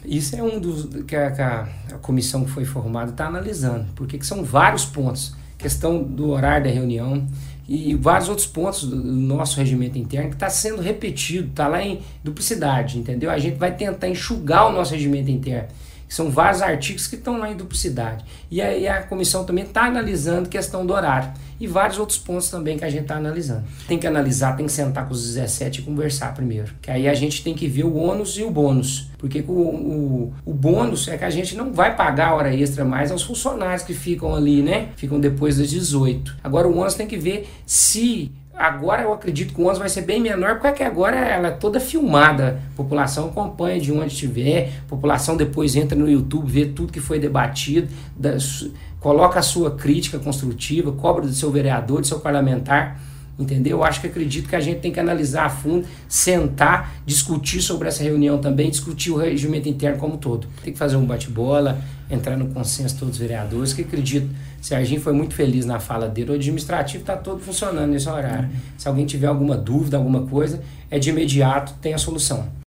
Isso é um dos que a comissão que foi formada está analisando, porque que são vários pontos, questão do horário da reunião e vários outros pontos do nosso regimento interno que está sendo repetido, está lá em duplicidade, entendeu? A gente vai tentar enxugar o nosso regimento interno, que são vários artigos que estão lá em duplicidade. E aí a comissão também está analisando questão do horário e vários outros pontos também que a gente está analisando. Tem que analisar, tem que sentar com os 17 e conversar primeiro, que aí a gente tem que ver o ônus e o bônus, porque o bônus é que a gente não vai pagar hora extra mais aos funcionários que ficam ali, né? Ficam depois das 18. Agora o ônus tem que ver se... Agora eu acredito que o ônus vai ser bem menor, porque agora ela é toda filmada, a população acompanha de onde estiver, a população depois entra no YouTube, vê tudo que foi debatido, coloca a sua crítica construtiva, cobra do seu vereador, do seu parlamentar, entendeu? Eu acredito que a gente tem que analisar a fundo, sentar, discutir sobre essa reunião também, discutir o regimento interno como um todo. Tem que fazer um bate-bola, entrar no consenso de todos os vereadores, que acredito, Serginho foi muito feliz na fala dele, o administrativo está todo funcionando nesse horário. Se alguém tiver alguma dúvida, alguma coisa, é de imediato, tem a solução.